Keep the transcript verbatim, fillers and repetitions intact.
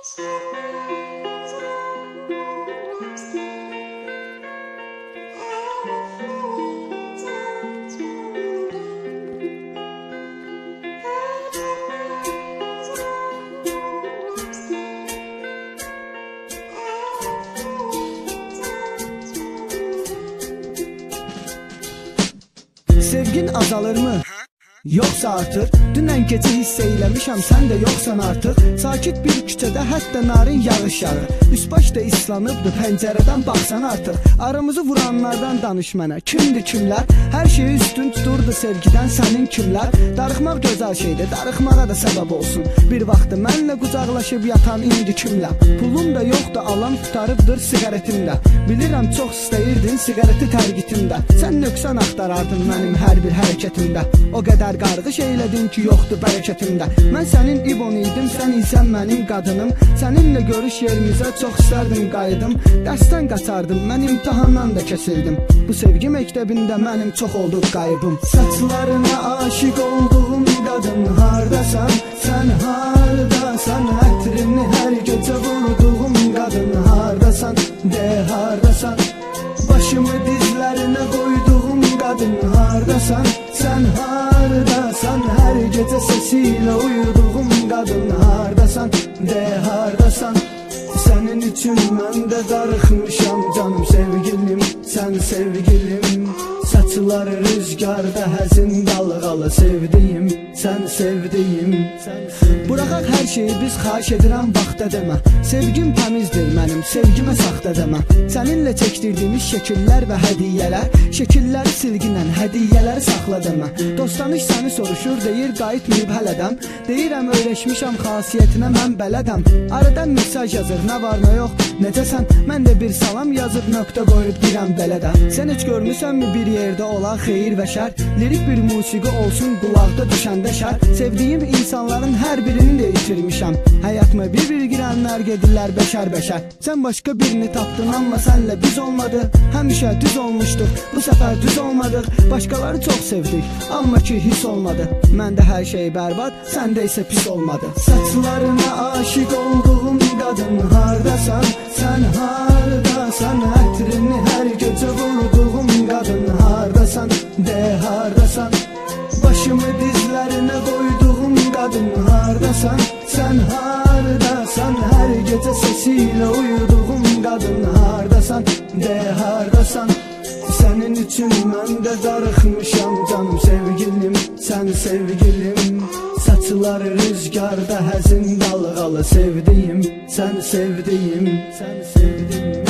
Sevgin azalır mı? Yoxsa artır? Dünən gecə hiss eyləmişəm, sən də yoxsan artıq. Sakit bir küçədə hətta narin yağış yağır. Üst-baş da islanıbdır, pəncərədən baxsan artıq. Aramızı vuranlardan danış mənə, kimdir kimlər? Hər şeyi üstün tuturdu sevgidən sənin kimlər? Darıxmaq gözəl şeydir, darıxmağa da səbəb olsun. Bir vaxtı mənlə qucaqlaşıb yatan indi kimlər? Pulum da yoxdur, alan tutarıbdır siqaretimdə. Bilirəm çox istəyirdin siqareti tərgitimdə. Sən nöqsan axtarardın mənim hər bir hərəkətimdə. O qədər qarğış eylədin ki, yoxdur bərəkətimdə. Mən sənin ibon idim, sən isə mənim qadınım. Səninlə görüş yerimizə çox istərdim qayıdım. Dərsdən qaçardım, mən imtihandan da kəsildim. Bu sevgi məktəbində mənim çox oldu qaybım. Saçlarına aşiq olduğum qadın hardasan? Sən hardasan? Ətrini hər gecə vurduğum qadın hardasan? De hardasan? Başımı dizlərinə qoyduğum qadın hardasan? Sən hardasan? Hər gecə sesiyle uyuduğum qadın hardasan? De hardasan? Sənin üçün mən də darıxmışam canım sevgilim, sən sevgilim. Saçları rüzgarda həzin dalğalı sevdiyim, sən sevdiyim. Buraxaq hər şeyi biz, xahiş edirəm vaxta demə. Sevgim təmizdir mənim, sevgimə saxta demə. Səninlə çəkdirdiyimiz şəkillər və hədiyyələr, şəkilləri silginən hədiyyələri saxla demə. Dostanış səni soruşur, deyir qayıtmayıb hələdəm. Deyirəm öyrəşmişəm xasiyyətinə mən bələdəm. Aradan mesaj yazır, nə var nə yox, necəsən? Mən də bir salam yazıb nöqtə qoyub dirəm belədə. Sən heç görmüsənmi bir yerdə olan xeyir və şər? Lirik bir musiqi olsun qulaqda düşəndə şər. Sevdiyim insanların hər birini də itirmişəm. Həyatıma bir-bir girənlər gedirlər bəşər-bəşər. Sən başqa birini tapdın, amma sənlə biz olmadı. Həmişə düz olmuşduq, bu səfər düz olmadıq. Başqaları çox sevdik, amma ki his olmadı. Məndə hər şey bərbad, səndə isə pis olmadı. Saçlarına aşiq olduğum qadın hardasan? Sən hardasan? Ətrini hər gecə vurduğum qadın hardasan? De hardasan? Başımı dizlərinə qoyduğum qadın hardasan? Sən hardasan? Hər gecə sesiyle uyuduğum qadın hardasan? De hardasan? Sənin üçün mən də darıxmışam canım sevgilim, sən sevgilim. Saçları rüzgarda həzin dalğalı sevdiyim, sən sevdiyim, sən sevdiyim.